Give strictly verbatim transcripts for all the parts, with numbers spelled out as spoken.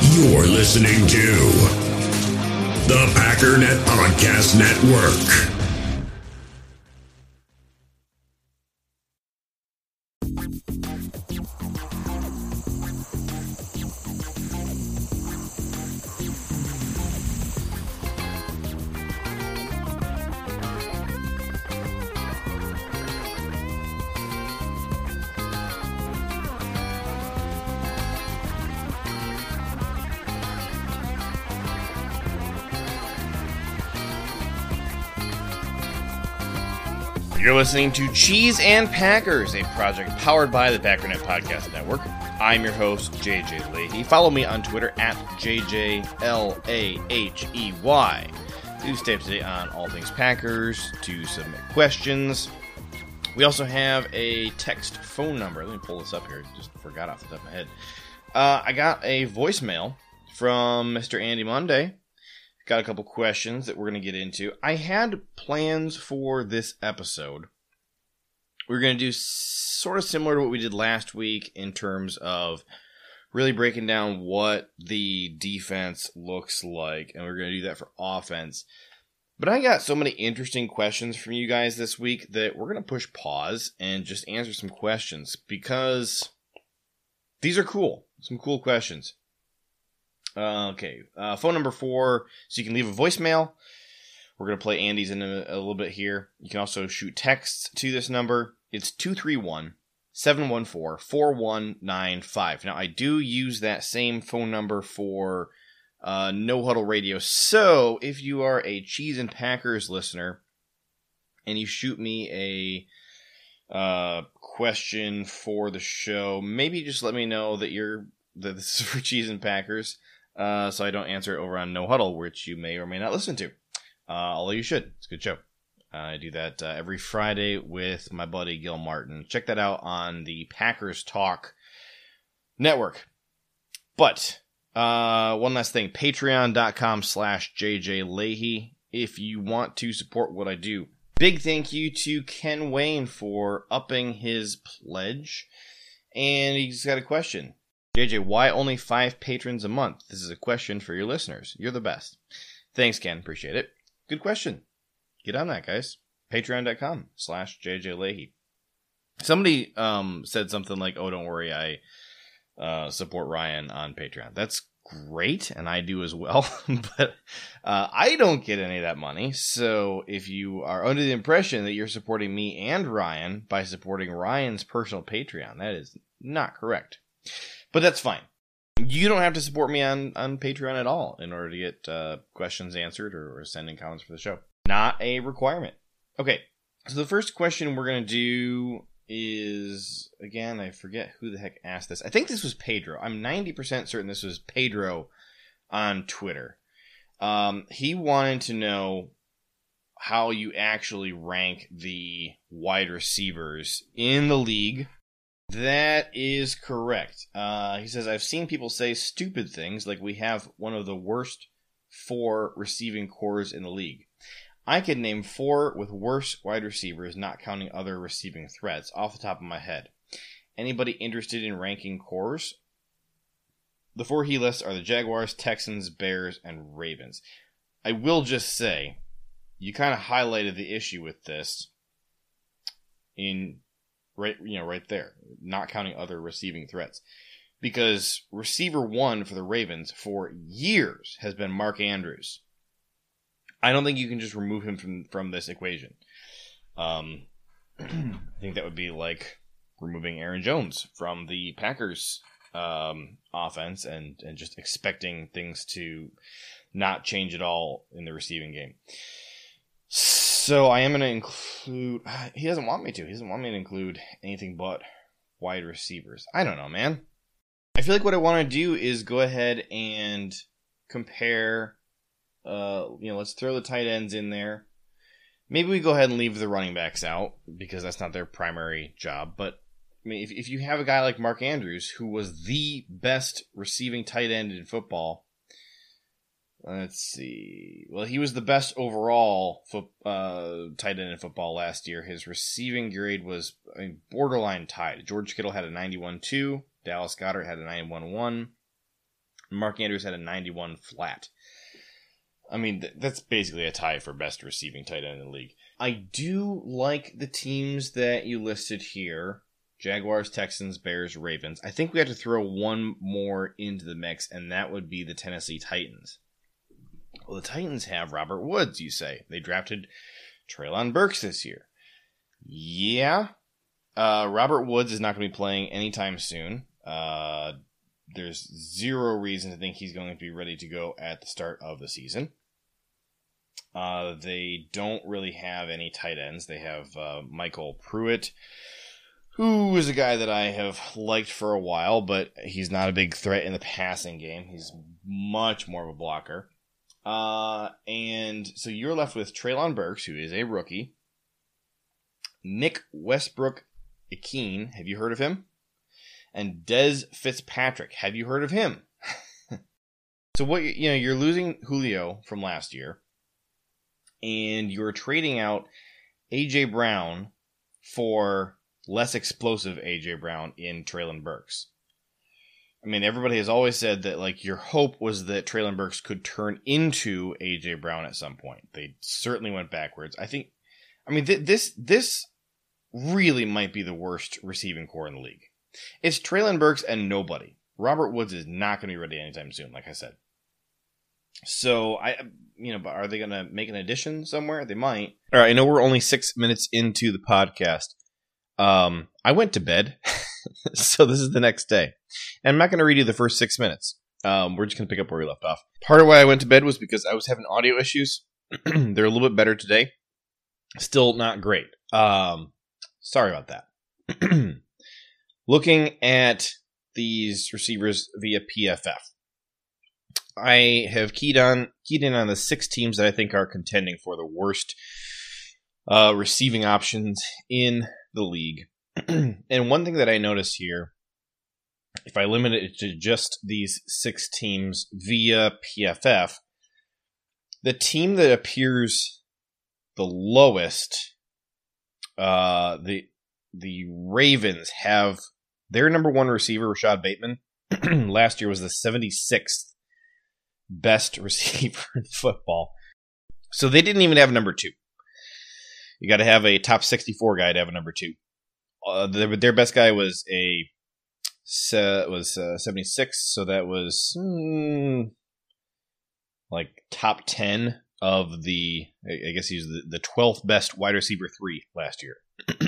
You're listening to the Packernet Podcast Network. You're listening to Cheese and Packers, a project powered by the Packernet Podcast Network. I'm your host, J J Leahy. Follow me on Twitter at J J L A H E Y to stay up to date on all things Packers, to submit questions. We also have a text phone number. Let me pull this up here. Just forgot off the top of my head. Uh, I got a voicemail from Mister Andy Monday. Got a couple questions that we're going to get into. I had plans for this episode. We're going to do sort of similar to what we did last week in terms of really breaking down what the defense looks like, and we're going to do that for offense. But I got so many interesting questions from you guys this week that we're going to push pause and just answer some questions because these are cool. Some cool questions. Uh, okay, uh, phone number four, so you can leave a voicemail. We're going to play Andy's in a, a little bit here. You can also shoot texts to this number. It's two three one, seven one four, four one nine five. Now, I do use that same phone number for uh, No Huddle Radio, so if you are a Cheese and Packers listener and you shoot me a uh, question for the show, maybe just let me know that you're that this is for Cheese and Packers. Uh, so I don't answer it over on No Huddle, which you may or may not listen to. Uh, although you should. It's a good show. Uh, I do that uh, every Friday with my buddy Gil Martin. Check that out on the Packers Talk Network. But, uh, one last thing. Patreon.com slash JJ Leahy. If you want to support what I do. Big thank you to Ken Wayne for upping his pledge. And he's got a question. J J, why only five patrons a month? This is a question for your listeners. You're the best. Thanks, Ken. Appreciate it. Good question. Get on that, guys. Patreon.com slash JJ Leahy. Somebody um, said something like, oh, don't worry, I uh, support Ryan on Patreon. That's great, and I do as well. But uh, I don't get any of that money. So if you are under the impression that you're supporting me and Ryan by supporting Ryan's personal Patreon, that is not correct. But that's fine. You don't have to support me on, on Patreon at all in order to get uh, questions answered or, or send in comments for the show. Not a requirement. Okay, so the first question we're going to do is, again, I forget who the heck asked this. I think this was Pedro. I'm ninety percent certain this was Pedro on Twitter. Um, he wanted to know how you actually rank the wide receivers in the league. That is correct. Uh, he says, I've seen people say stupid things like we have one of the worst four receiving cores in the league. I could name four with worse wide receivers, not counting other receiving threats, off the top of my head. Anybody interested in ranking cores? The four he lists are the Jaguars, Texans, Bears, and Ravens. I will just say, you kind of highlighted the issue with this in... Right, you know, right there, not counting other receiving threats. Because receiver one for the Ravens for years has been Mark Andrews. I don't think you can just remove him from, from this equation. Um, I think that would be like removing Aaron Jones from the Packers um, offense and, and just expecting things to not change at all in the receiving game. So I am going to include... He doesn't want me to. He doesn't want me to include anything but wide receivers. I don't know, man. I feel like what I want to do is go ahead and compare... Uh, you know, let's throw the tight ends in there. Maybe we go ahead and leave the running backs out because that's not their primary job. But I mean, if, if you have a guy like Mark Andrews, who was the best receiving tight end in football... Let's see. Well, he was the best overall foot, uh, tight end in football last year. His receiving grade was I mean, borderline tied. George Kittle had a ninety-one point two. Dallas Goedert had a ninety-one point one. Mark Andrews had a ninety-one flat. I mean, th- that's basically a tie for best receiving tight end in the league. I do like the teams that you listed here. Jaguars, Texans, Bears, Ravens. I think we have to throw one more into the mix, and that would be the Tennessee Titans. Well, the Titans have Robert Woods, you say. They drafted Treylon Burks this year. Yeah. Uh, Robert Woods is not going to be playing anytime soon. Uh, there's zero reason to think he's going to be ready to go at the start of the season. Uh, they don't really have any tight ends. They have uh, Michael Pruitt, who is a guy that I have liked for a while, but he's not a big threat in the passing game. He's much more of a blocker. Uh, and so you're left with Treylon Burks, who is a rookie. Nick Westbrook-Ikhine, have you heard of him? And Dez Fitzpatrick, have you heard of him? So what you know, you're losing Julio from last year, and you're trading out A J Brown for less explosive A J Brown in Treylon Burks. I mean, everybody has always said that, like, your hope was that Treylon Burks could turn into A J Brown at some point. They certainly went backwards. I think, I mean, th- this this really might be the worst receiving core in the league. It's Treylon Burks and nobody. Robert Woods is not going to be ready anytime soon, like I said. So, I, you know, but are they going to make an addition somewhere? They might. All right, I know we're only six minutes into the podcast. Um, I went to bed, so this is the next day. And I'm not going to read you the first six minutes. Um, we're just going to pick up where we left off. Part of why I went to bed was because I was having audio issues. They're a little bit better today. Still not great. Um, sorry about that. Looking at these receivers via P F F, I have keyed on keyed in on the six teams that I think are contending for the worst uh, receiving options in the league. And one thing that I noticed here, if I limit it to just these six teams via P F F, the team that appears the lowest, uh, the the Ravens have their number one receiver, Rashad Bateman, last year was the seventy-sixth best receiver in football. So they didn't even have number two. You got to have a top sixty-four guy to have a number two. Uh, their, their best guy was a was uh, seventy-six, so that was mm, like top ten of the. I guess he was the, the twelfth best wide receiver three last year.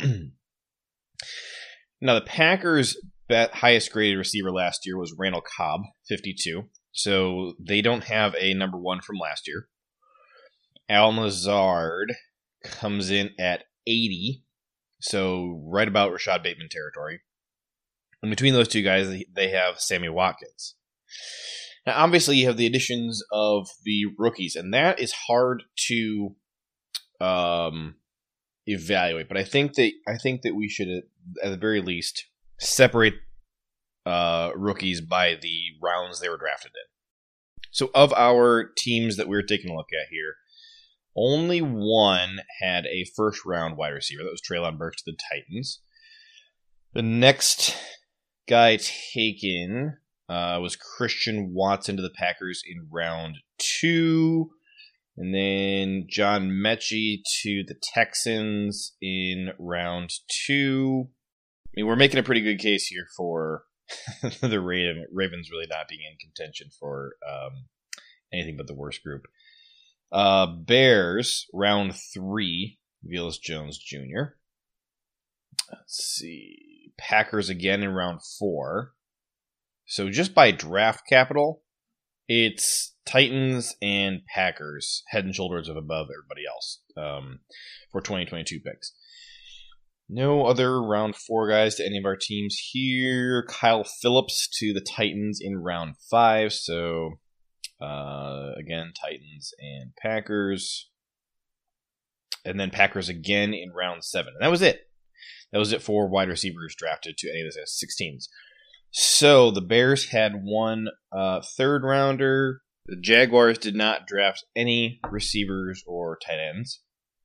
Now the Packers' highest graded receiver last year was Randall Cobb, fifty-two. So they don't have a number one from last year. Al Lazard comes in at eighty, so right about Rashad Bateman territory. And between those two guys, they have Sammy Watkins. Now, obviously, you have the additions of the rookies, and that is hard to um, evaluate. But I think that I think that we should, at the very least, separate uh, rookies by the rounds they were drafted in. So, of our teams that we're taking a look at here, only one had a first-round wide receiver. That was Treylon Burks to the Titans. The next guy taken uh, was Christian Watson to the Packers in round two. And then John Mechie to the Texans in round two. I mean, we're making a pretty good case here for the Ravens really not being in contention for um, anything but the worst group. Uh, Bears, round three, Velus Jones Junior Let's see. Packers again in round four. So just by draft capital, it's Titans and Packers head and shoulders of above everybody else um, for twenty twenty-two picks. No other round four guys to any of our teams here. Kyle Phillips to the Titans in round five. So uh, again, Titans and Packers. And then Packers again in round seven. And that was it. That was it for wide receivers drafted to any of the six teams. So the Bears had one uh, third rounder. The Jaguars did not draft any receivers or tight ends.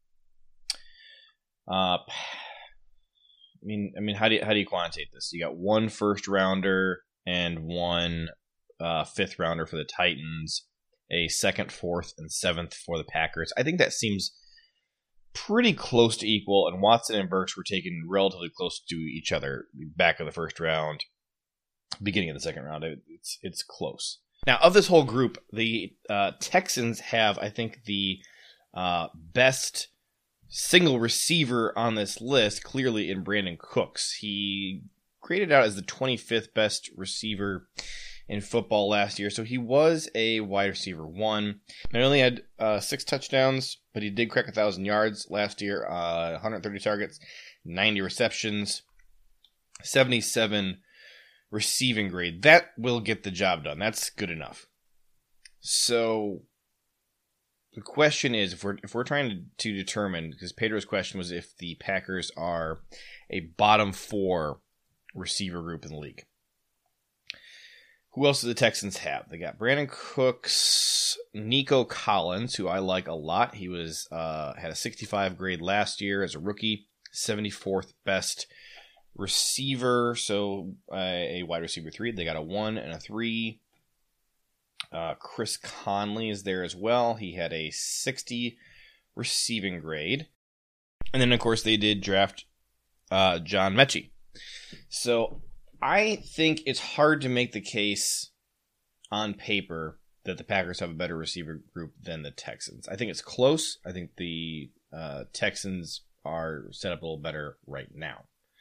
Uh, I mean, I mean, how do you, how do you quantitate this? You got one first rounder and one uh, fifth rounder for the Titans, a second, fourth, and seventh for the Packers. I think that seems pretty close to equal, and Watson and Burks were taken relatively close to each other, back of the first round, beginning of the second round. It's it's close. Now, of this whole group, the uh, Texans have, I think, the uh, best single receiver on this list, clearly in Brandon Cooks. He graded out as the twenty-fifth best receiver in football last year, so he was a wide receiver one. Not only had uh, six touchdowns, but he did crack one thousand yards last year, uh, one hundred thirty targets, ninety receptions, seventy-seven receiving grade. That will get the job done. That's good enough. So the question is, if we're if we're trying to, to determine, because Pedro's question was if the Packers are a bottom four receiver group in the league. Who else do the Texans have? They got Brandon Cooks, Nico Collins, who I like a lot. He was uh, had a sixty-five grade last year as a rookie, seventy-fourth best receiver, so uh, a wide receiver three. They got a one and a three. Uh, Chris Conley is there as well. He had a sixty receiving grade. And then, of course, they did draft uh, John Mechie. So I think it's hard to make the case on paper that the Packers have a better receiver group than the Texans. I think it's close. I think the uh, Texans are set up a little better right now.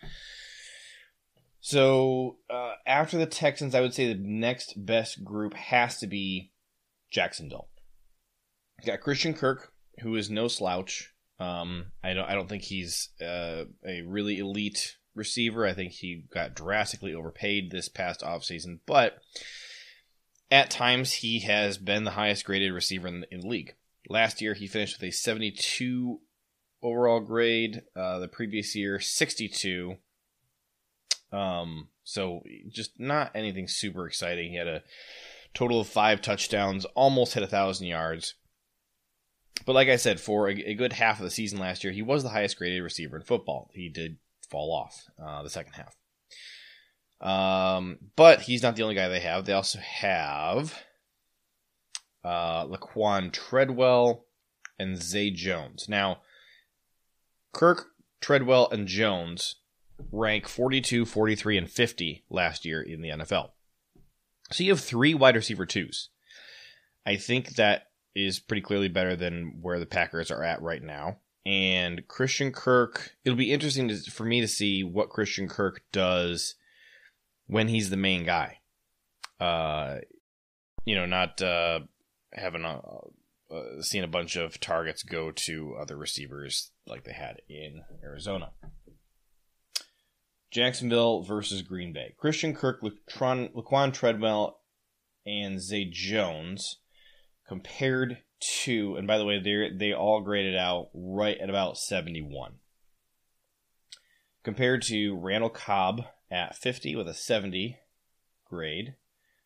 So uh, after the Texans, I would say the next best group has to be Jacksonville. You got Christian Kirk, who is no slouch. Um, I don't. I don't think he's uh, a really elite receiver. I think he got drastically overpaid this past offseason, but at times he has been the highest graded receiver in the, in the league. Last year, he finished with a seventy-two overall grade. Uh, the previous year, sixty-two. Um, so just not anything super exciting. He had a total of five touchdowns, almost hit a thousand yards. But like I said, for a, a good half of the season last year, he was the highest graded receiver in football. He did fall off uh, the second half. Um, but he's not the only guy they have. They also have uh, Laquan Treadwell and Zay Jones. Now, Kirk, Treadwell, and Jones rank forty-two, forty-three, and fifty last year in the N F L. So you have three wide receiver twos. I think that is pretty clearly better than where the Packers are at right now. And Christian Kirk, it'll be interesting to, for me to see what Christian Kirk does when he's the main guy. Uh, you know, not uh, having a, uh, seeing a bunch of targets go to other receivers like they had in Arizona. Jacksonville versus Green Bay. Christian Kirk, Laquan, Laquan Treadwell, and Zay Jones compared to, and by the way, they they all graded out right at about seventy-one. Compared to Randall Cobb at fifty with a seventy grade.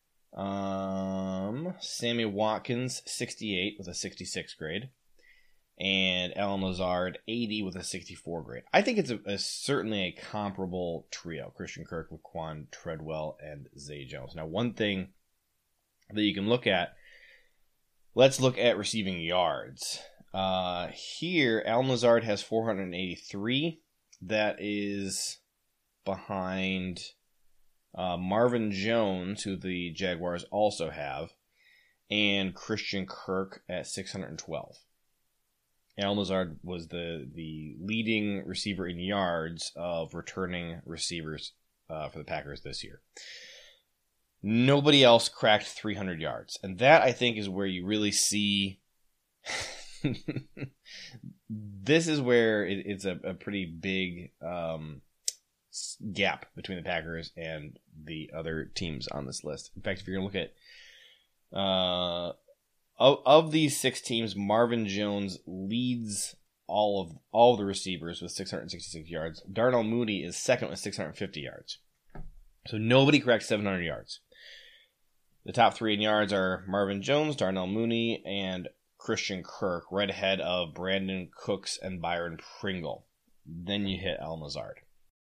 Um, Sammy Watkins, sixty-eight with a sixty-six grade. And Allen Lazard, eighty with a sixty-four grade. I think it's a, a, certainly a comparable trio. Christian Kirk, Laquan Treadwell, and Zay Jones. Now, one thing that you can look at, let's look at receiving yards. Uh, here, Allen Lazard has four hundred eighty-three. That is behind uh, Marvin Jones, who the Jaguars also have, and Christian Kirk at six hundred twelve. Allen Lazard was the, the leading receiver in yards of returning receivers uh, for the Packers this year. Nobody else cracked three hundred yards. And that, I think, is where you really see... this is where it, it's a, a pretty big um, gap between the Packers and the other teams on this list. In fact, if you're going to look at... Uh, Of, of these six teams, Marvin Jones leads all of all of the receivers with six hundred sixty-six yards. Darnell Mooney is second with six hundred fifty yards. So nobody cracks seven hundred yards. The top three in yards are Marvin Jones, Darnell Mooney, and Christian Kirk, right ahead of Brandon Cooks and Byron Pringle. Then you hit Allen Lazard.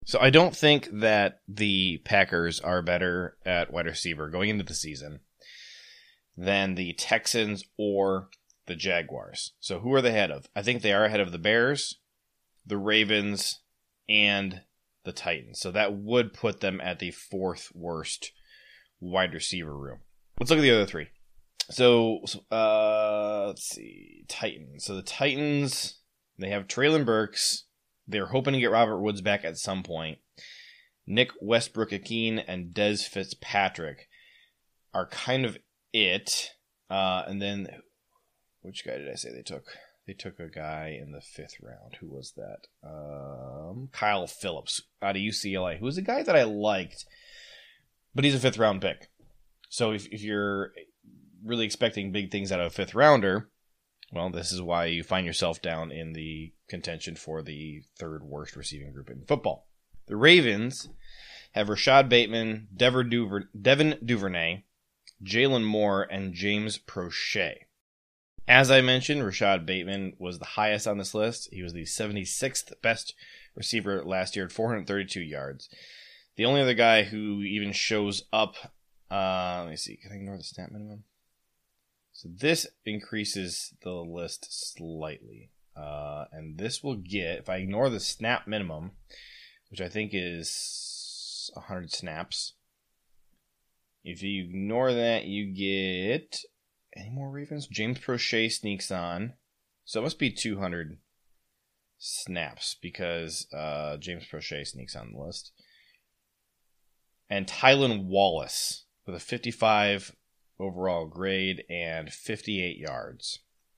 So I don't think that the Packers are better at wide receiver going into the season than the Texans or the Jaguars. So who are they ahead of? I think they are ahead of the Bears, the Ravens, and the Titans. So that would put them at the fourth worst wide receiver room. Let's look at the other three. So, uh, let's see. Titans. So the Titans, they have Treylon Burks. They're hoping to get Robert Woods back at some point. Nick Westbrook-Ikhine and Dez Fitzpatrick are kind of it. Uh, and then, which guy did I say they took? They took a guy in the fifth round. Who was that? Um, Kyle Phillips out of U C L A, who was a guy that I liked, but he's a fifth round pick. So if, if you're really expecting big things out of a fifth rounder, well, this is why you find yourself down in the contention for the third worst receiving group in football. The Ravens have Rashad Bateman, Devin, Duver- Devin Duvernay, Jalen Moore, and James Prochet. As I mentioned, Rashad Bateman was the highest on this list. He was the seventy-sixth best receiver last year at four hundred thirty-two yards. The only other guy who even shows up, uh, let me see, can I ignore the snap minimum? So this increases the list slightly. Uh, and this will get, if I ignore the snap minimum, which I think is one hundred snaps, if you ignore that, you get, any more Ravens? James Prochet sneaks on. So it must be two hundred snaps because uh, James Prochet sneaks on the list. And Tylan Wallace with a fifty-five overall grade and fifty-eight yards.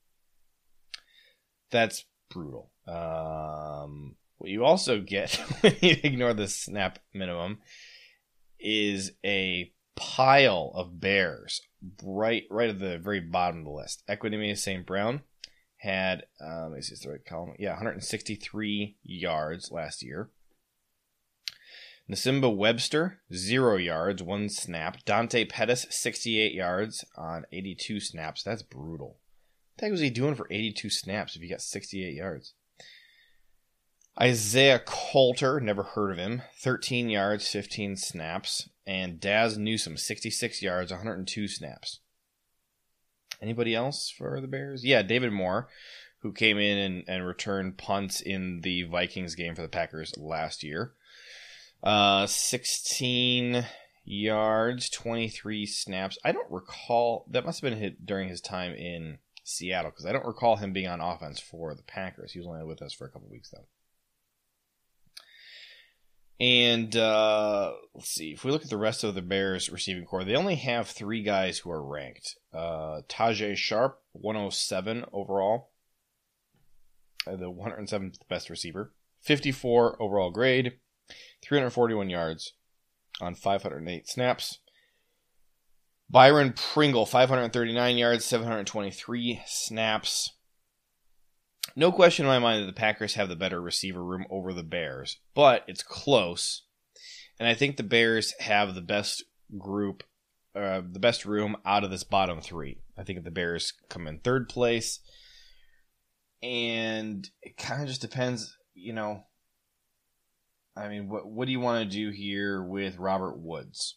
That's brutal. Um, what you also get when you ignore the snap minimum is a pile of Bears right right at the very bottom of the list. Equanimeous Saint Brown had, uh, let me see, it's the right column. Yeah, one hundred sixty-three yards last year. Nasimba Webster, zero yards, one snap. Dante Pettis, sixty-eight yards on eighty-two snaps. That's brutal. What the heck was he doing for eighty-two snaps if he got sixty-eight yards? Isaiah Coulter, never heard of him, thirteen yards, fifteen snaps. And Daz Newsome, sixty-six yards, one hundred two snaps. Anybody else for the Bears? Yeah, David Moore, who came in and, and returned punts in the Vikings game for the Packers last year. Uh, sixteen yards, twenty-three snaps. I don't recall, that must have been hit during his time in Seattle, because I don't recall him being on offense for the Packers. He was only with us for a couple weeks, though. And uh, let's see, if we look at the rest of the Bears receiving core, they only have three guys who are ranked. Uh, Tajay Sharp, one oh seven overall, uh, the one hundred seventh best receiver, fifty-four overall grade, three hundred forty-one yards on five hundred eight snaps. Byron Pringle, five hundred thirty-nine yards, seven hundred twenty-three snaps. No question in my mind that the Packers have the better receiver room over the Bears, but it's close. And I think the Bears have the best group, uh, the best room out of this bottom three. I think the Bears come in third place. And it kind of just depends, you know, I mean, what what do you want to do here with Robert Woods?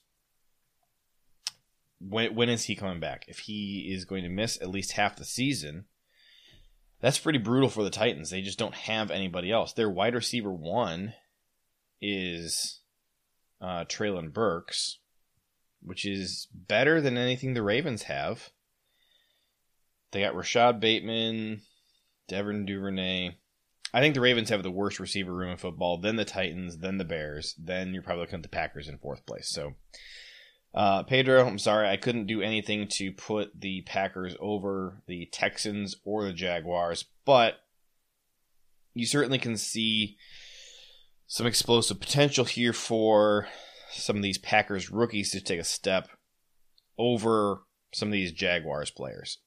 When when is he coming back? If he is going to miss at least half the season, that's pretty brutal for the Titans. They just don't have anybody else. Their wide receiver one is uh, Treylon Burks, which is better than anything the Ravens have. They got Rashad Bateman, Devin Duvernay. I think the Ravens have the worst receiver room in football, then the Titans, then the Bears, then you're probably looking at the Packers in fourth place. So, uh, Pedro, I'm sorry, I couldn't do anything to put the Packers over the Texans or the Jaguars, but you certainly can see some explosive potential here for some of these Packers rookies to take a step over some of these Jaguars players.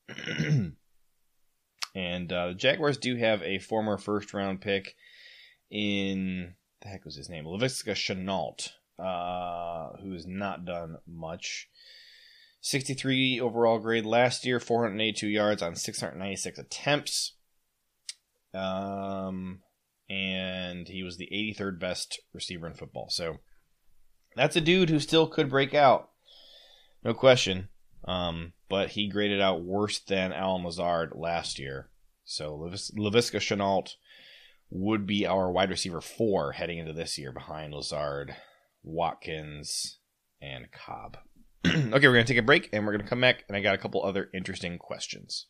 And uh, the Jaguars do have a former first-round pick in, the heck was his name? Laviska Shenault, uh, who has not done much. sixty-three overall grade last year, four hundred eighty-two yards on six hundred ninety-six attempts. Um, and he was the eighty-third best receiver in football. So that's a dude who still could break out, no question. Um, but he graded out worse than Allen Lazard last year. So Lavis- Laviska Shenault would be our wide receiver four heading into this year behind Lazard, Watkins, and Cobb. Okay, we're going to take a break, and we're going to come back, and I got a couple other interesting questions.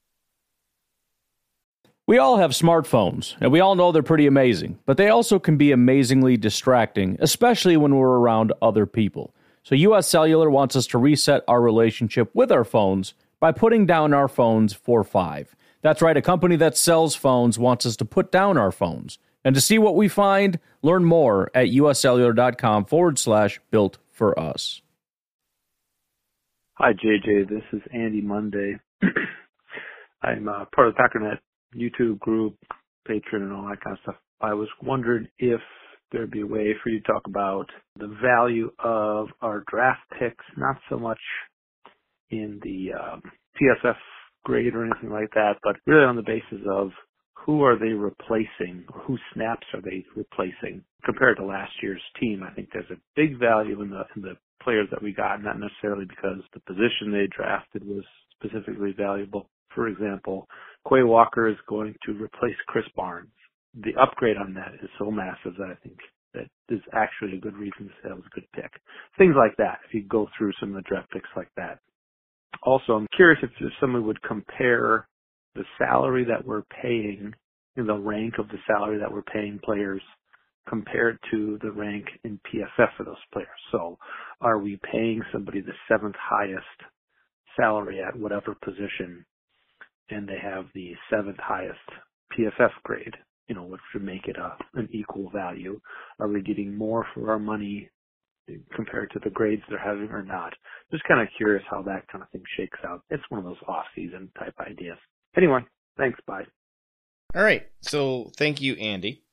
We all have smartphones, and we all know they're pretty amazing, but they also can be amazingly distracting, especially when we're around other people. So U S Cellular wants us to reset our relationship with our phones by putting down our phones for five. That's right, a company that sells phones wants us to put down our phones. And to see what we find, learn more at uscellular.com forward slash built for us. Hi, J J. This is Andy Monday. I'm uh, part of the Packernet YouTube group, patron, and all that kind of stuff. I was wondering if there'd be a way for you to talk about the value of our draft picks, not so much in the um, P S F grade or anything like that, but really on the basis of who are they replacing, or whose snaps are they replacing compared to last year's team. I think there's a big value in the in the players that we got, not necessarily because the position they drafted was specifically valuable. For example, Quay Walker is going to replace Chris Barnes. The upgrade on that is so massive that I think that is actually a good reason to say it was a good pick. Things like that, if you go through some of the draft picks like that. Also, I'm curious if someone would compare the salary that we're paying, in the rank of the salary that we're paying players compared to the rank in P S F for those players. So are we paying somebody the seventh highest salary at whatever position, and they have the seventh highest P S F grade, you know, which would make it a, an equal value? Are we getting more for our money compared to the grades they're having or not? Just kind of curious how that kind of thing shakes out. It's one of those off-season type ideas. Anyway, thanks. Bye. All right. So thank you, Andy.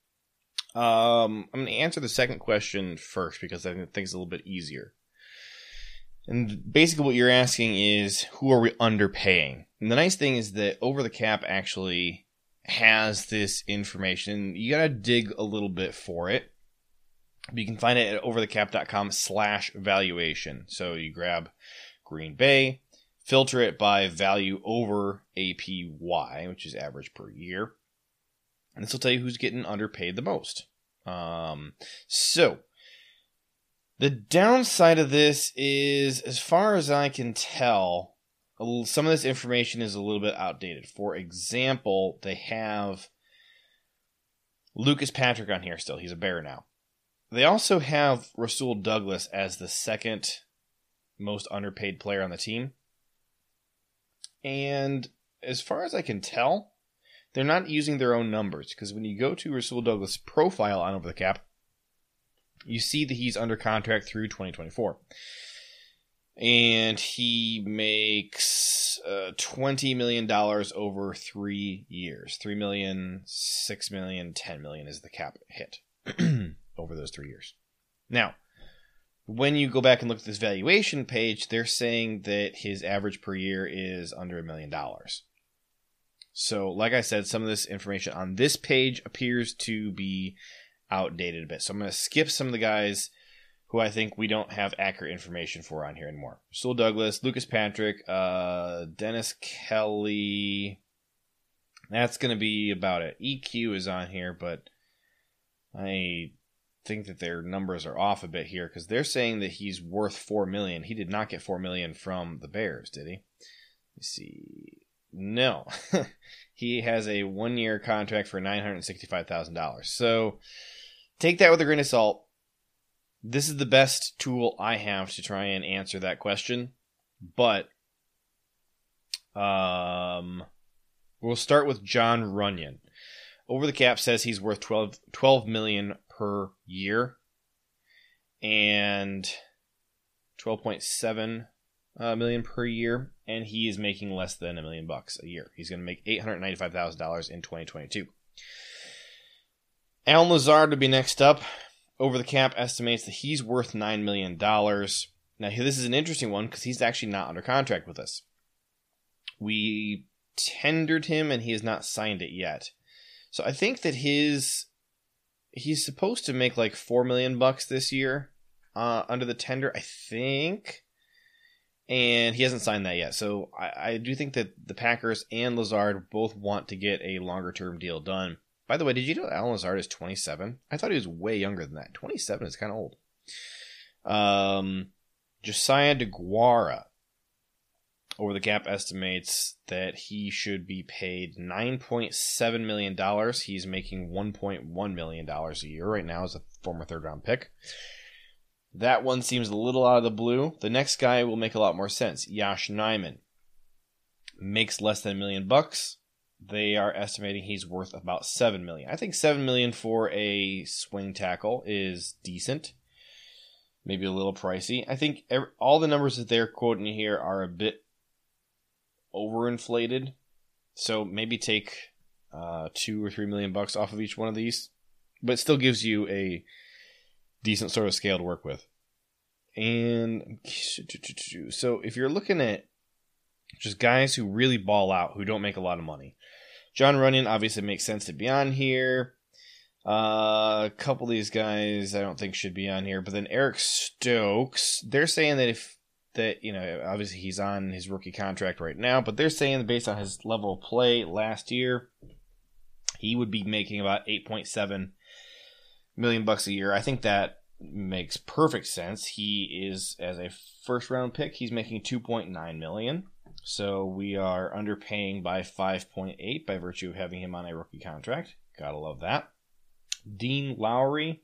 Um, I'm going to answer the second question first because I think it's a little bit easier. And basically what you're asking is, who are we underpaying? And the nice thing is that Over the Cap actually has this information. You got to dig a little bit for it. But you can find it at overthecap.com slash valuation. So you grab Green Bay, filter it by value over A P Y, which is average per year. And this will tell you who's getting underpaid the most. Um, so, the downside of this is, as far as I can tell, a little, some of this information is a little bit outdated. For example, they have Lucas Patrick on here still. He's a Bear now. They also have Rasul Douglas as the second most underpaid player on the team. And as far as I can tell, they're not using their own numbers, because when you go to Rasul Douglas' profile on Over the Cap, you see that he's under contract through twenty twenty-four. And he makes uh, twenty million dollars over three years. three million dollars, six million dollars, ten million dollars is the cap hit over those three years. Now, when you go back and look at this valuation page, they're saying that his average per year is under a million dollars. So, like I said, some of this information on this page appears to be outdated a bit. So I'm going to skip some of the guys who I think we don't have accurate information for on here anymore. Rasul Douglas, Lucas Patrick, uh, Dennis Kelly. That's going to be about it. E Q is on here, but I think that their numbers are off a bit here, because they're saying that he's worth four million dollars. He did not get four million dollars from the Bears, did he? Let's see. No. He has a one-year contract for nine hundred sixty-five thousand dollars. So take that with a grain of salt. This is the best tool I have to try and answer that question. But um, we'll start with John Runyon. Over the Cap says he's worth twelve, twelve million dollars per year. And twelve point seven Uh, million per year, and he is making less than a million bucks a year. He's going to make eight hundred ninety-five thousand dollars in twenty twenty-two. Allen Lazard would be next up. Over the Cap estimates that he's worth nine million dollars. Now, this is an interesting one because he's actually not under contract with us. We tendered him, and he has not signed it yet. So I think that his he's supposed to make like four million bucks this year uh, under the tender, I think. And he hasn't signed that yet. So I, I do think that the Packers and Lazard both want to get a longer-term deal done. By the way, did you know Allen Lazard is twenty-seven? I thought he was way younger than that. twenty-seven is kind of old. Um, Josiah DeGuara over the cap estimates that he should be paid nine point seven million dollars. He's making one point one million dollars a year right now as a former third-round pick. That one seems a little out of the blue. The next guy will make a lot more sense. Yosh Nijman makes less than a million bucks. They are estimating he's worth about seven million. I think seven million for a swing tackle is decent. Maybe a little pricey. I think every, all the numbers that they're quoting here are a bit overinflated. So maybe take uh, two or three million bucks off of each one of these, but it still gives you a decent sort of scale to work with. And so if you're looking at just guys who really ball out, who don't make a lot of money, John Runyon obviously makes sense to be on here. Uh, a couple of these guys I don't think should be on here, but then Eric Stokes, they're saying that if that, you know, obviously he's on his rookie contract right now, but they're saying that based on his level of play last year, he would be making about eight point seven million bucks a year. I think that makes perfect sense. He is, as a first round pick, he's making two point nine million. So we are underpaying by five point eight by virtue of having him on a rookie contract. Gotta love that. Dean Lowry.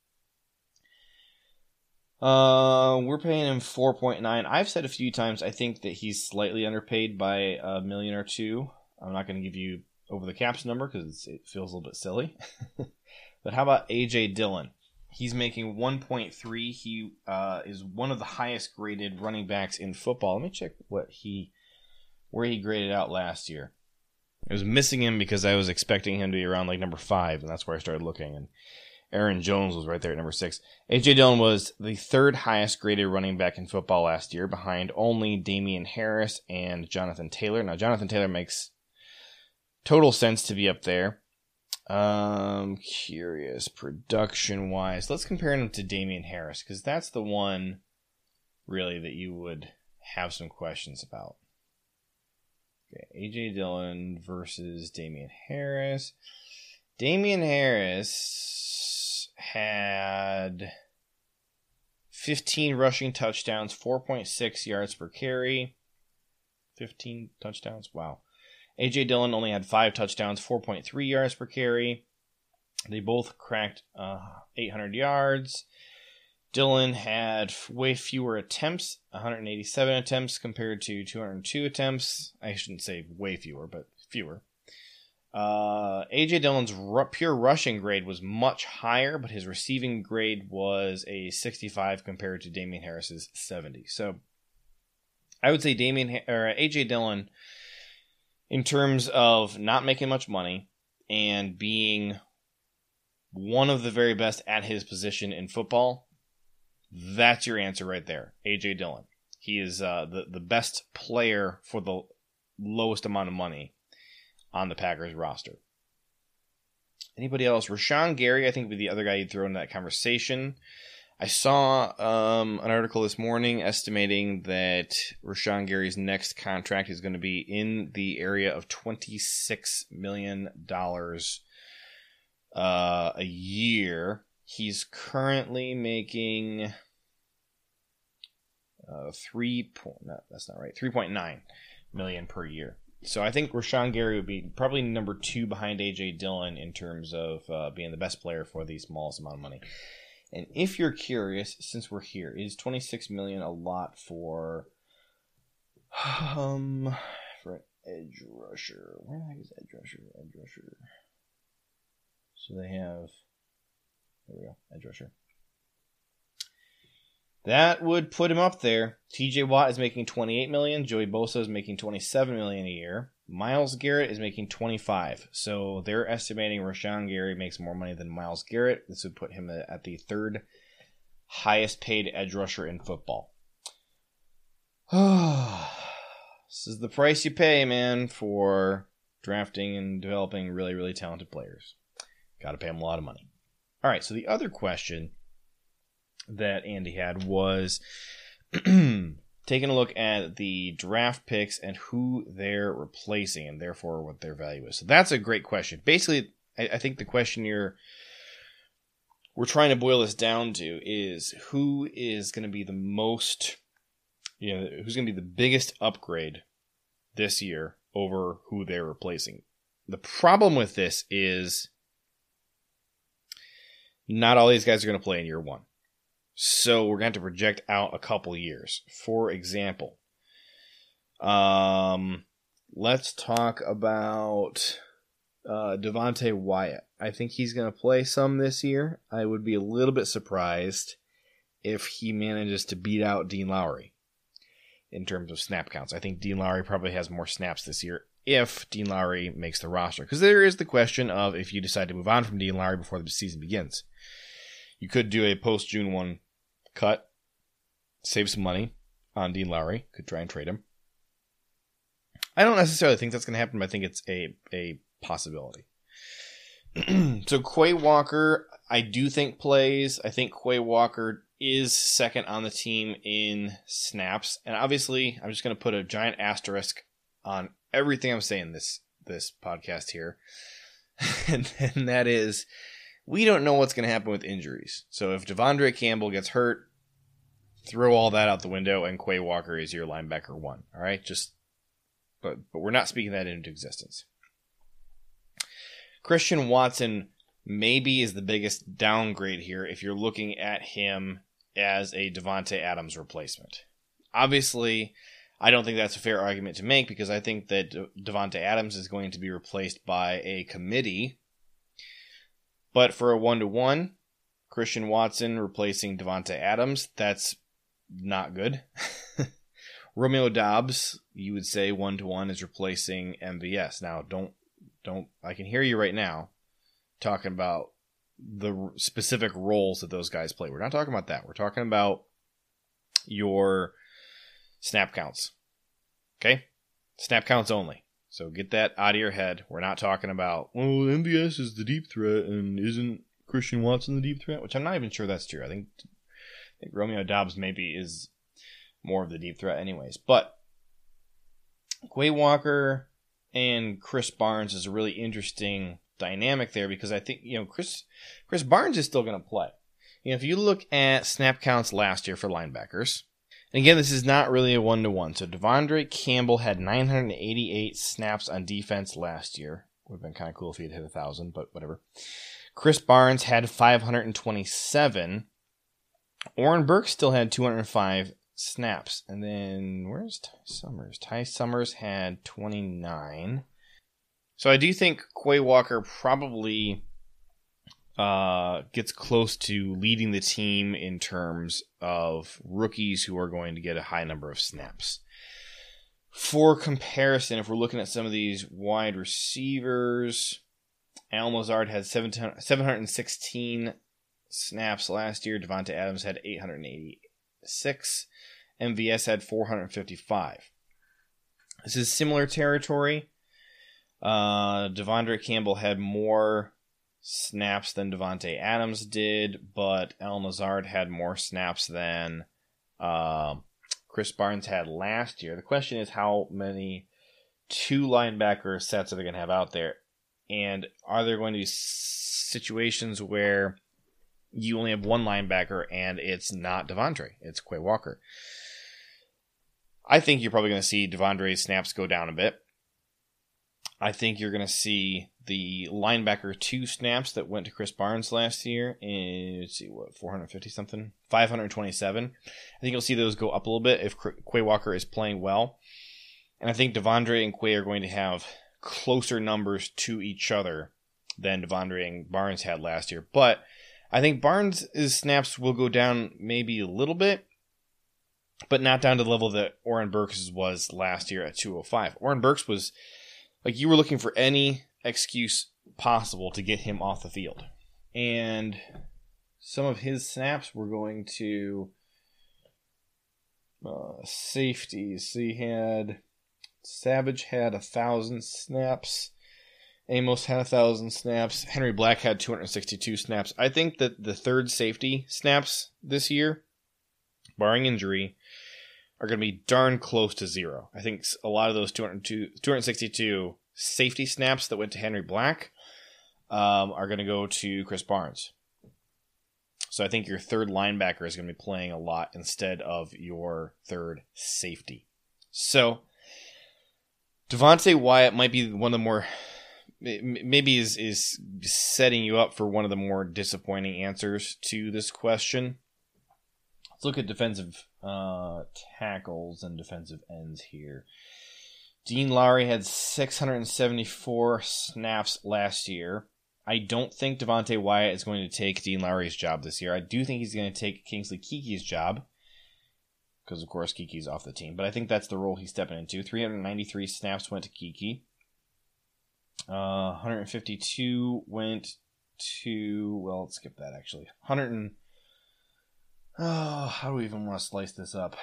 Uh, we're paying him four point nine. I've said a few times I think that he's slightly underpaid by a million or two. I'm not going to give you over the caps number because it feels a little bit silly. But how about A J Dillon? He's making one point three. He uh, is one of the highest graded running backs in football. Let me check what he, where he graded out last year. I was missing him because I was expecting him to be around like number five, and that's where I started looking. And Aaron Jones was right there at number six. A J Dillon was the third highest graded running back in football last year, behind only Damian Harris and Jonathan Taylor. Now, Jonathan Taylor makes total sense to be up there. Um, curious production wise. Let's compare him to Damian Harris, because that's the one really that you would have some questions about. Okay, A J Dillon versus Damian Harris. Damian Harris had fifteen rushing touchdowns, four point six yards per carry. fifteen touchdowns? Wow. A J Dillon only had five touchdowns, four point three yards per carry. They both cracked uh, eight hundred yards. Dillon had way fewer attempts, one hundred eighty-seven attempts compared to two hundred two attempts. I shouldn't say way fewer, but fewer. Uh, A J Dillon's r- pure rushing grade was much higher, but his receiving grade was a sixty-five compared to Damian Harris's seventy. So I would say Damian or A J Dillon, in terms of not making much money and being one of the very best at his position in football, that's your answer right there. A J Dillon. He is uh, the, the best player for the lowest amount of money on the Packers roster. Anybody else? Rashawn Gary, I think, would be the other guy you'd throw in that conversation. I saw um, an article this morning estimating that Rashawn Gary's next contract is going to be in the area of twenty-six million dollars uh, a year. He's currently making uh, three point. No, that's not right. Three point nine million per year. So I think Rashawn Gary would be probably number two behind A J Dillon in terms of uh, being the best player for the smallest amount of money. And if you're curious, since we're here, is twenty-six million dollars a lot for um for an edge rusher? Where the heck is edge rusher? Edge rusher. So they have, there we go, edge rusher. That would put him up there. T J Watt is making twenty-eight million dollars. Joey Bosa is making twenty-seven million dollars a year. Myles Garrett is making twenty-five. So they're estimating Rashawn Gary makes more money than Myles Garrett. This would put him at the third highest paid edge rusher in football. This is the price you pay, man, for drafting and developing really, really talented players. Got to pay them a lot of money. All right, so the other question that Andy had was taking a look at the draft picks and who they're replacing and therefore what their value is. So that's a great question. Basically, I, I think the question you're we're trying to boil this down to is who is going to be the most, you know, who's going to be the biggest upgrade this year over who they're replacing. The problem with this is not all these guys are going to play in year one. So we're going to have to project out a couple years. For example, um, let's talk about uh, Devonte Wyatt. I think he's going to play some this year. I would be a little bit surprised if he manages to beat out Dean Lowry in terms of snap counts. I think Dean Lowry probably has more snaps this year if Dean Lowry makes the roster. Because there is the question of if you decide to move on from Dean Lowry before the season begins. You could do a post-June first cut, save some money on Dean Lowry. Could try and trade him. I don't necessarily think that's going to happen, but I think it's a, a possibility. So Quay Walker, I do think plays. I think Quay Walker is second on the team in snaps. And obviously, I'm just going to put a giant asterisk on everything I'm saying this this podcast here. and, and that is, we don't know what's going to happen with injuries. So if Devondre Campbell gets hurt, throw all that out the window, and Quay Walker is your linebacker one. All right, just but but we're not speaking that into existence. Christian Watson maybe is the biggest downgrade here if you're looking at him as a Davante Adams replacement. Obviously, I don't think that's a fair argument to make because I think that Davante Adams is going to be replaced by a committee. But for a one-to-one, Christian Watson replacing Davante Adams, that's not good. Romeo Doubs, you would say one-to-one is replacing M V S. Now, don't, don't, I can hear you right now talking about the specific roles that those guys play. We're not talking about that. We're talking about your snap counts. Okay? Snap counts only. So get that out of your head. We're not talking about, well, M V S is the deep threat, and isn't Christian Watson the deep threat? Which I'm not even sure that's true. I think, I think Romeo Doubs maybe is more of the deep threat anyways. But Quay Walker and Chris Barnes is a really interesting dynamic there because I think, you know, Chris Chris Barnes is still going to play. You know, if you look at snap counts last year for linebackers, and again, this is not really a one-to-one. So Devondre Campbell had nine hundred eighty-eight snaps on defense last year. Would have been kind of cool if he had hit one thousand, but whatever. Chris Barnes had five hundred twenty-seven. Oren Burks still had two hundred five snaps. And then, where's Ty Summers? Ty Summers had twenty-nine. So I do think Quay Walker probably uh, gets close to leading the team in terms of rookies who are going to get a high number of snaps. For comparison, if we're looking at some of these wide receivers, Al Lazard had seven hundred sixteen snaps last year. Davante Adams had eight hundred eighty-six. M V S had four hundred fifty-five. This is similar territory. Uh, Devondre Campbell had more snaps than Davante Adams did, but Al Lazard had more snaps than uh, Chris Barnes had last year. The question is how many two linebacker sets are they going to have out there? And are there going to be situations where you only have one linebacker and it's not Devondre, it's Quay Walker? I think you're probably going to see Devondre's snaps go down a bit. I think you're going to see the linebacker two snaps that went to Chris Barnes last year in, let's see, what, four hundred fifty something? five hundred twenty-seven. I think you'll see those go up a little bit if Quay Walker is playing well. And I think Devondre and Quay are going to have closer numbers to each other than Devondre and Barnes had last year. But I think Barnes' snaps will go down maybe a little bit, but not down to the level that Oren Burks was last year at two oh five. Oren Burks was, like, you were looking for any excuse possible to get him off the field. And some of his snaps were going to uh, safeties. So he had, Savage had one thousand snaps. Amos had one thousand snaps. Henry Black had two hundred sixty-two snaps. I think that the third safety snaps this year, barring injury, are going to be darn close to zero. I think a lot of those two hundred two, two hundred sixty-two safety snaps that went to Henry Black um, are going to go to Chris Barnes. So I think your third linebacker is going to be playing a lot instead of your third safety. So Devontae Wyatt might be one of the more... maybe is is setting you up for one of the more disappointing answers to this question. Let's look at defensive uh, tackles and defensive ends here. Dean Lowry had six hundred seventy-four snaps last year. I don't think Devontae Wyatt is going to take Dean Lowry's job this year. I do think he's going to take Kingsley Kiki's job, because of course Kiki's off the team. But I think that's the role he's stepping into. three hundred ninety-three snaps went to Kiki. Uh, one hundred fifty-two went to, well, let's skip that actually. one hundred and, oh, how do we even want to slice this up?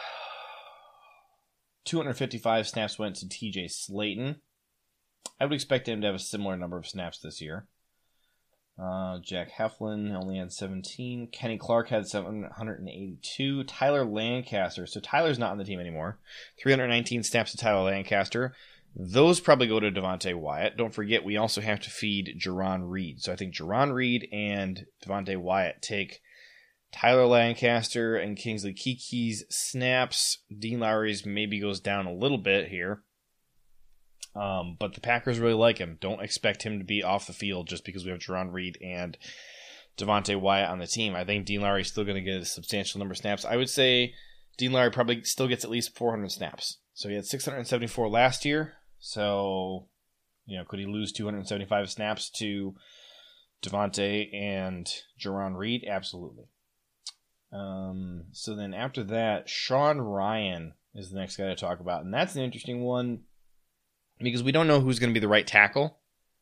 two hundred fifty-five snaps went to T J Slayton. I would expect him to have a similar number of snaps this year. Uh, Jack Heflin only had seventeen. Kenny Clark had seven hundred eighty-two. Tyler Lancaster, so Tyler's not on the team anymore. three hundred nineteen snaps to Tyler Lancaster. Those probably go to Devontae Wyatt. Don't forget, we also have to feed Jerron Reed. So I think Jerron Reed and Devontae Wyatt take Tyler Lancaster and Kingsley Kiki's snaps. Dean Lowry's maybe goes down a little bit here. Um, but the Packers really like him. Don't expect him to be off the field just because we have Jerron Reed and Devontae Wyatt on the team. I think Dean Lowry's still going to get a substantial number of snaps. I would say Dean Lowry probably still gets at least four hundred snaps. So he had six hundred seventy-four last year. So, you know, could he lose two hundred seventy-five snaps to Devontae and Jerron Reed? Absolutely. Um, so then after that, Sean Ryan is the next guy to talk about. And that's an interesting one because we don't know who's going to be the right tackle.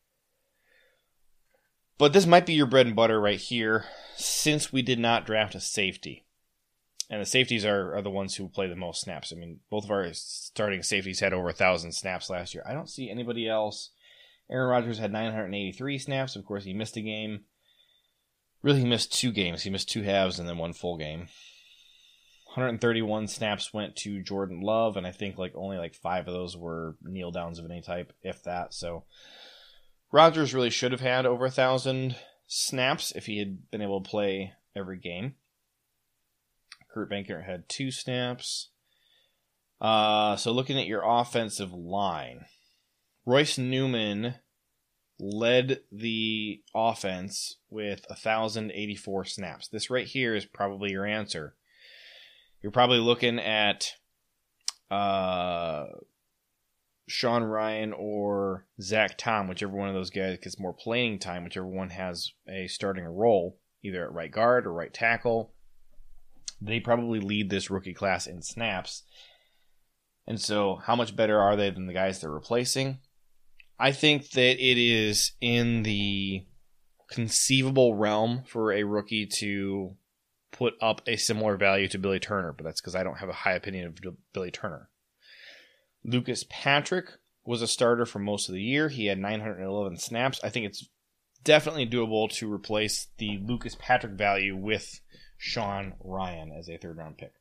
But this might be your bread and butter right here since we did not draft a safety. And the safeties are, are the ones who play the most snaps. I mean, both of our starting safeties had over one thousand snaps last year. I don't see anybody else. Aaron Rodgers had nine hundred eighty-three snaps. Of course, he missed a game. Really, he missed two games. He missed two halves and then one full game. one hundred thirty-one snaps went to Jordan Love, and I think like only like five of those were kneel downs of any type, if that. So Rodgers really should have had over one thousand snaps if he had been able to play every game. Kurt Benkert had two snaps. Uh, so looking at your offensive line, Royce Newman led the offense with one thousand eighty-four snaps. This right here is probably your answer. You're probably looking at uh, Sean Ryan or Zach Tom, whichever one of those guys gets more playing time, whichever one has a starting role, either at right guard or right tackle. They probably lead this rookie class in snaps. And so how much better are they than the guys they're replacing? I think that it is in the conceivable realm for a rookie to put up a similar value to Billy Turner, but that's because I don't have a high opinion of Billy Turner. Lucas Patrick was a starter for most of the year. He had nine hundred eleven snaps. I think it's definitely doable to replace the Lucas Patrick value with Sean Ryan as a third-round pick.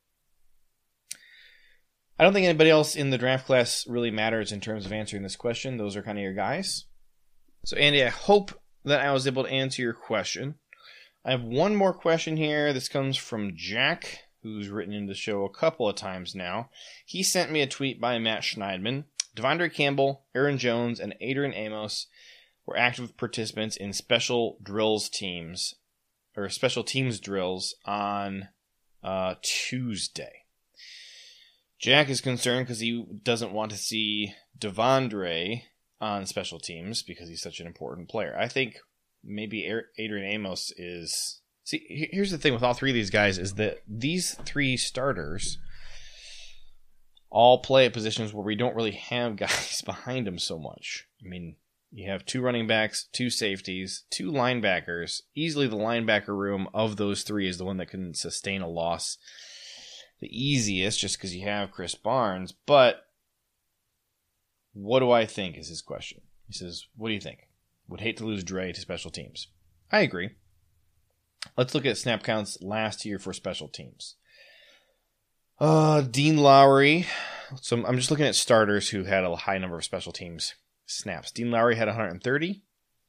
I don't think anybody else in the draft class really matters in terms of answering this question. Those are kind of your guys. So, Andy, I hope that I was able to answer your question. I have one more question here. This comes from Jack, who's written in the show a couple of times now. He sent me a tweet by Matt Schneidman. Devondre Campbell, Aaron Jones, and Adrian Amos were active participants in special drills teams, or special teams drills on uh, Tuesday. Jack is concerned because he doesn't want to see Devondre on special teams because he's such an important player. I think maybe Adrian Amos is... See, here's the thing with all three of these guys is that these three starters all play at positions where we don't really have guys behind them so much. I mean, you have two running backs, two safeties, two linebackers. Easily the linebacker room of those three is the one that can sustain a loss the easiest just because you have Chris Barnes. But what do I think is his question. He says, what do you think? Would hate to lose Dre to special teams. I agree. Let's look at snap counts last year for special teams. Uh, Dean Lowry. So I'm just looking at starters who had a high number of special teams snaps. Dean Lowry had one hundred thirty.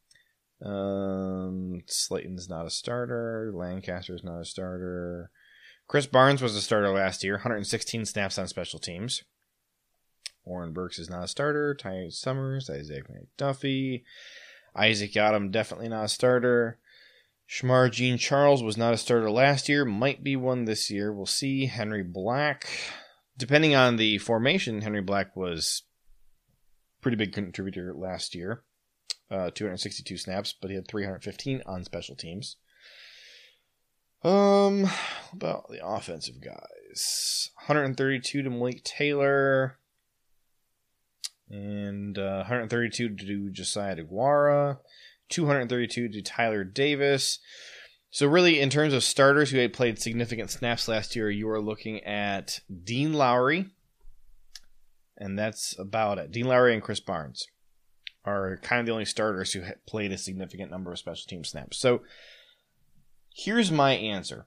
Um, Slayton's not a starter. Lancaster's not a starter. Chris Barnes was a starter last year. one hundred sixteen snaps on special teams. Warren Burks is not a starter. Ty Summers, Isaac McDuffie. Isaac Yadam, definitely not a starter. Shamar Jean Charles was not a starter last year. Might be one this year. We'll see. Henry Black. Depending on the formation, Henry Black was a pretty big contributor last year. Uh, two hundred sixty-two snaps, but he had three hundred fifteen on special teams. Um, about the offensive guys. one hundred thirty-two to Malik Taylor. And uh, one hundred thirty-two to Josiah DeGuara. two hundred thirty-two to Tyler Davis. So really, in terms of starters who had played significant snaps last year, you are looking at Dean Lowry. And that's about it. Dean Lowry and Chris Barnes are kind of the only starters who had played a significant number of special team snaps. So here's my answer.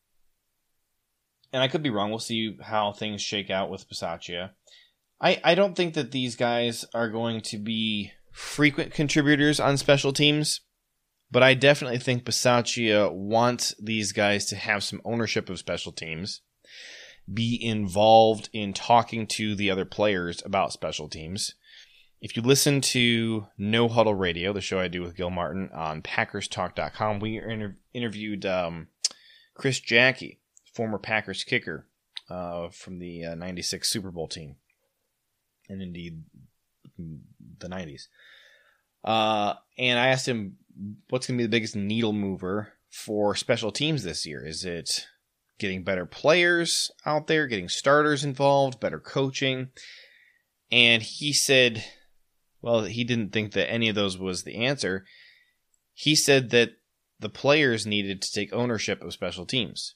And I could be wrong. We'll see how things shake out with Bisaccia. I, I don't think that these guys are going to be frequent contributors on special teams, but I definitely think Bisaccia wants these guys to have some ownership of special teams, be involved in talking to the other players about special teams. If you listen to No Huddle Radio, the show I do with Gil Martin on Packers Talk dot com, we inter- interviewed um, Chris Jackie, former Packers kicker uh, from the uh, ninety-six Super Bowl team. And indeed, the nineties. Uh, and I asked him, what's going to be the biggest needle mover for special teams this year? Is it getting better players out there, getting starters involved, better coaching? And he said, well, he didn't think that any of those was the answer. He said that the players needed to take ownership of special teams.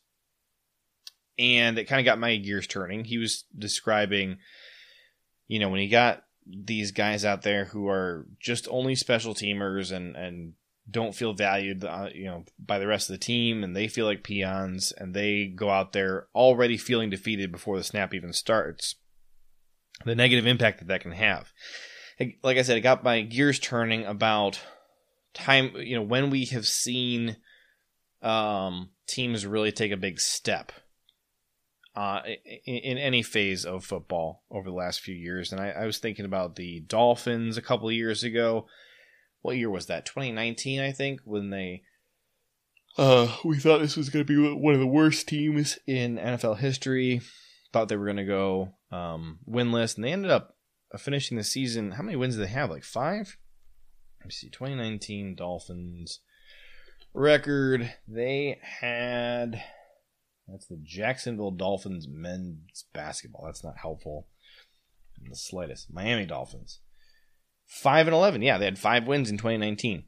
And it kind of got my gears turning. He was describing, you know, when he got these guys out there who are just only special teamers and, and don't feel valued, uh, you know, by the rest of the team, and they feel like peons, and they go out there already feeling defeated before the snap even starts, the negative impact that that can have. Like I said, it got my gears turning about time, you know, when we have seen um, teams really take a big step Uh, in, in any phase of football over the last few years. And I, I was thinking about the Dolphins a couple of years ago. What year was that? twenty nineteen, I think, when they uh, we thought this was going to be one of the worst teams in N F L history. Thought they were going to go um, winless, and they ended up finishing the season. How many wins did they have? Like five? Let me see. twenty nineteen Dolphins record. They had... That's the Jacksonville Dolphins men's basketball. That's not helpful in the slightest. Miami Dolphins. five and eleven. Yeah, they had five wins in twenty nineteen.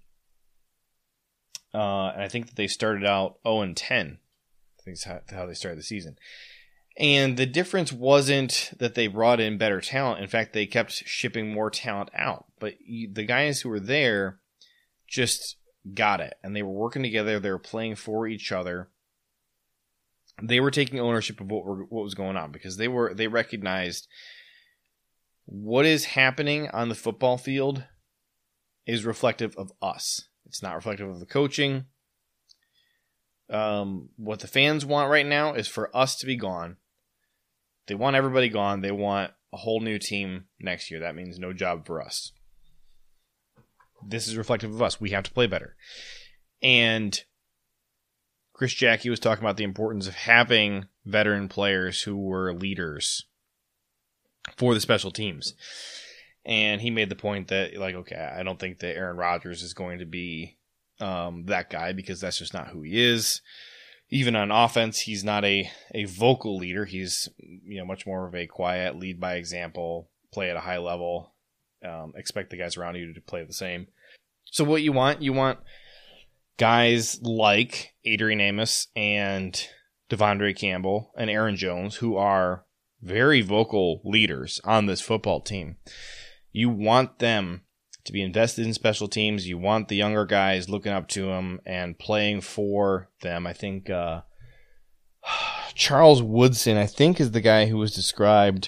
Uh, and I think that they started out oh and ten. I think that's how they started the season. And the difference wasn't that they brought in better talent. In fact, they kept shipping more talent out. But the guys who were there just got it. And they were working together. They were playing for each other. They were taking ownership of what were, what was going on, because they were they recognized what is happening on the football field is reflective of us. It's not reflective of the coaching. Um, what the fans want right now is for us to be gone. They want everybody gone. They want a whole new team next year. That means no job for us. This is reflective of us. We have to play better. And Chris Jackie was talking about the importance of having veteran players who were leaders for the special teams. And he made the point that, like, okay, I don't think that Aaron Rodgers is going to be um, that guy, because that's just not who he is. Even on offense, he's not a, a vocal leader. He's, you know, much more of a quiet, lead by example, play at a high level, um, expect the guys around you to play the same. So what you want, you want guys like Adrian Amos and Devondre Campbell and Aaron Jones, who are very vocal leaders on this football team. You want them to be invested in special teams. You want the younger guys looking up to them and playing for them. I think uh, Charles Woodson, I think, is the guy who was described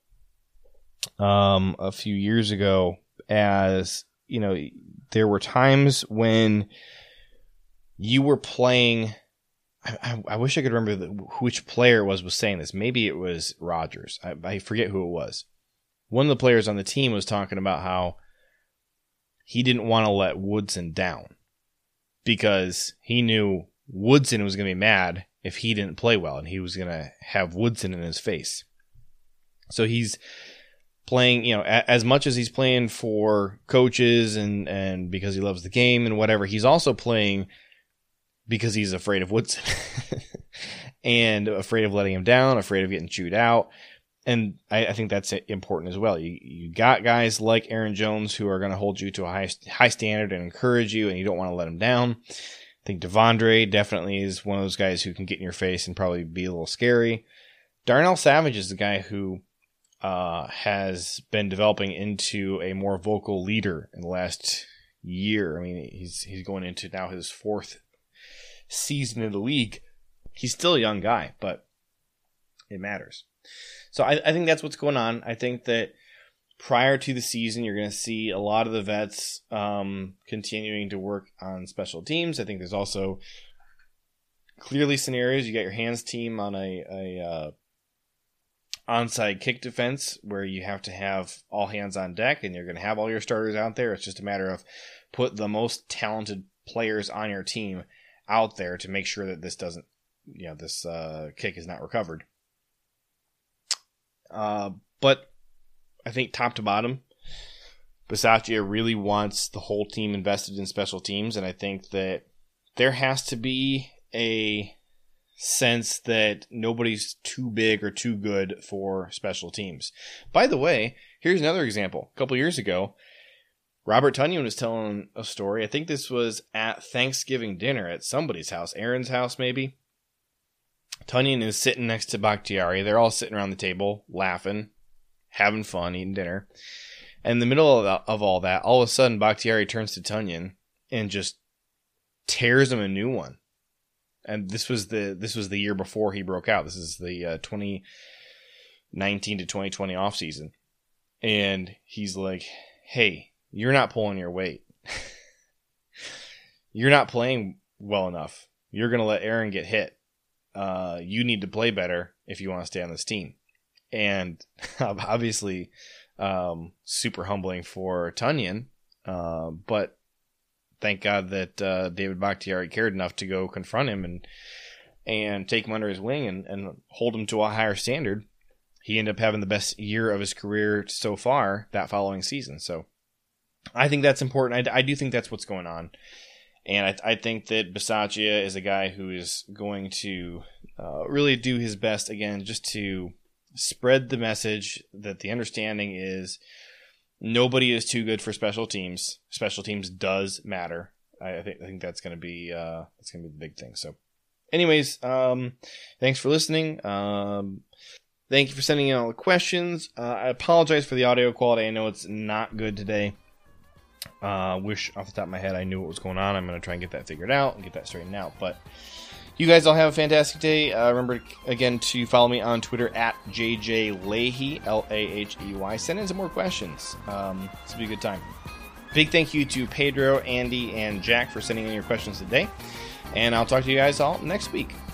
um, a few years ago as, you know, there were times when you were playing. I, I, I wish I could remember the, which player it was was saying this. Maybe it was Rodgers. I, I forget who it was. One of the players on the team was talking about how he didn't want to let Woodson down because he knew Woodson was going to be mad if he didn't play well, and he was going to have Woodson in his face. So he's playing, you know, a, as much as he's playing for coaches and, and because he loves the game and whatever, he's also playing because he's afraid of Woodson and afraid of letting him down, afraid of getting chewed out. And I, I think that's important as well. You you got guys like Aaron Jones who are going to hold you to a high high standard and encourage you, and you don't want to let them down. I think Devondre definitely is one of those guys who can get in your face and probably be a little scary. Darnell Savage is the guy who uh, has been developing into a more vocal leader in the last year. I mean, he's he's going into now his fourth season in the league. He's still a young guy, but it matters. So I, I think that's what's going on. I think that prior to the season, you're going to see a lot of the vets um, continuing to work on special teams. I think there's also clearly scenarios. You got your hands team on a, a uh, onside kick defense where you have to have all hands on deck, and you're going to have all your starters out there. It's just a matter of put the most talented players on your team out there to make sure that this doesn't, you know, this uh, kick is not recovered. Uh, but I think top to bottom, Bisaccia really wants the whole team invested in special teams, and I think that there has to be a sense that nobody's too big or too good for special teams. By the way, here's another example. A couple years ago, Robert Tonyan was telling a story. I think this was at Thanksgiving dinner at somebody's house, Aaron's house maybe. Tonyan is sitting next to Bakhtiari. They're all sitting around the table, laughing, having fun, eating dinner. And in the middle of, the, of all that, all of a sudden, Bakhtiari turns to Tonyan and just tears him a new one. And this was the this was the year before he broke out. This is the uh, twenty nineteen to twenty twenty offseason. And he's like, hey, you're not pulling your weight. You're not playing well enough. You're going to let Aaron get hit. Uh, you need to play better if you want to stay on this team. And obviously, um, super humbling for Tonyan. Uh, but thank God that uh, David Bakhtiari cared enough to go confront him and and take him under his wing and, and hold him to a higher standard. He ended up having the best year of his career so far that following season. So I think that's important. I, I do think that's what's going on. And I, I think that Bisaccia is a guy who is going to uh, really do his best, again, just to spread the message that the understanding is nobody is too good for special teams. Special teams does matter. I, I think I think that's going to be uh, that's going to be the big thing. So, anyways, um, thanks for listening. Um, thank you for sending in all the questions. Uh, I apologize for the audio quality. I know it's not good today. Uh, wish off the top of my head I knew what was going on. I'm going to try and get that figured out and get that straightened out. But you guys all have a fantastic day. Uh, remember, again, to follow me on Twitter at J J Lahey, L A H E Y. Send in some more questions. Um, this will be a good time. Big thank you to Pedro, Andy, and Jack for sending in your questions today. And I'll talk to you guys all next week.